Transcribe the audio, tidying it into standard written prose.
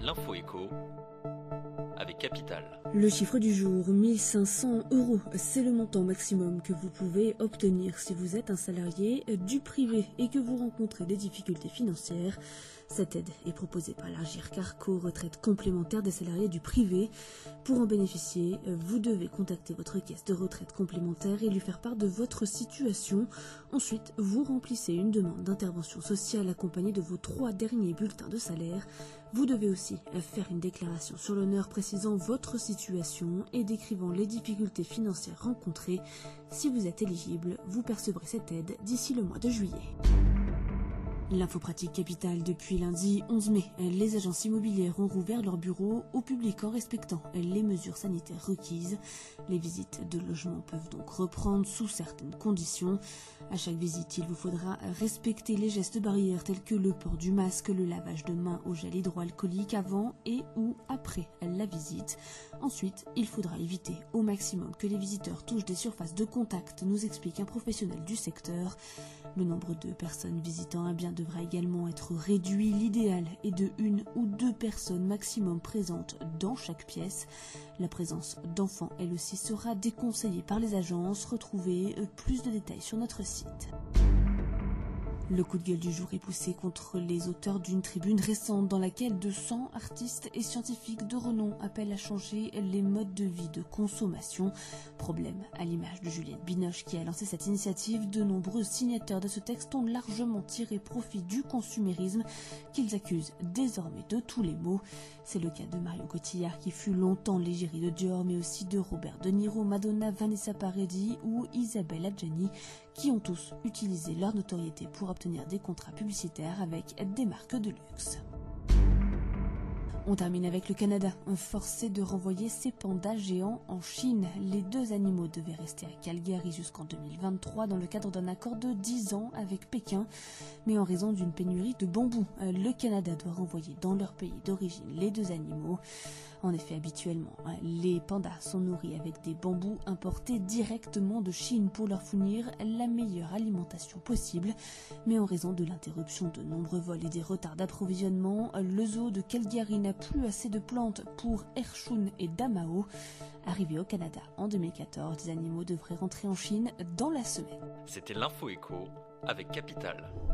L'info écho avec Capital. Le chiffre du jour, 1 500 €, c'est le montant maximum que vous pouvez obtenir si vous êtes un salarié du privé et que vous rencontrez des difficultés financières. Cette aide est proposée par l'Agir Carco, retraite complémentaire des salariés du privé. Pour en bénéficier, vous devez contacter votre caisse de retraite complémentaire et lui faire part de votre situation. Ensuite, vous remplissez une demande d'intervention sociale accompagnée de vos 3 derniers bulletins de salaire. Vous devez aussi faire une déclaration sur l'honneur précisant votre situation et décrivant les difficultés financières rencontrées. Si vous êtes éligible, vous percevrez cette aide d'ici le mois de juillet. L'info pratique Capital depuis lundi 11 mai. Les agences immobilières ont rouvert leurs bureaux au public en respectant les mesures sanitaires requises. Les visites de logements peuvent donc reprendre sous certaines conditions. À chaque visite, il vous faudra respecter les gestes barrières tels que le port du masque, le lavage de mains au gel hydroalcoolique avant et ou après la visite. Ensuite, il faudra éviter au maximum que les visiteurs touchent des surfaces de contact, nous explique un professionnel du secteur. Le nombre de personnes visitant un bien devra également être réduit. L'idéal est de 1 ou 2 personnes maximum présentes dans chaque pièce. La présence d'enfants, elle aussi, sera déconseillée par les agences. Retrouvez plus de détails sur notre site. Le coup de gueule du jour est poussé contre les auteurs d'une tribune récente dans laquelle 200 artistes et scientifiques de renom appellent à changer les modes de vie de consommation. Problème, à l'image de Juliette Binoche qui a lancé cette initiative, de nombreux signataires de ce texte ont largement tiré profit du consumérisme qu'ils accusent désormais de tous les maux. C'est le cas de Marion Cotillard qui fut longtemps l'égérie de Dior, mais aussi de Robert De Niro, Madonna, Vanessa Paradis ou Isabelle Adjani, qui ont tous utilisé leur notoriété pour obtenir des contrats publicitaires avec des marques de luxe. On termine avec le Canada, forcé de renvoyer ses pandas géants en Chine. Les 2 animaux devaient rester à Calgary jusqu'en 2023 dans le cadre d'un accord de 10 ans avec Pékin. Mais en raison d'une pénurie de bambou, le Canada doit renvoyer dans leur pays d'origine les 2 animaux. En effet, habituellement, les pandas sont nourris avec des bambous importés directement de Chine pour leur fournir la meilleure alimentation possible. Mais en raison de l'interruption de nombreux vols et des retards d'approvisionnement, le zoo de Calgary n'a plus assez de plantes pour Erchun et Damao. Arrivés au Canada en 2014, les animaux devraient rentrer en Chine dans la semaine. C'était l'info écho avec Capital.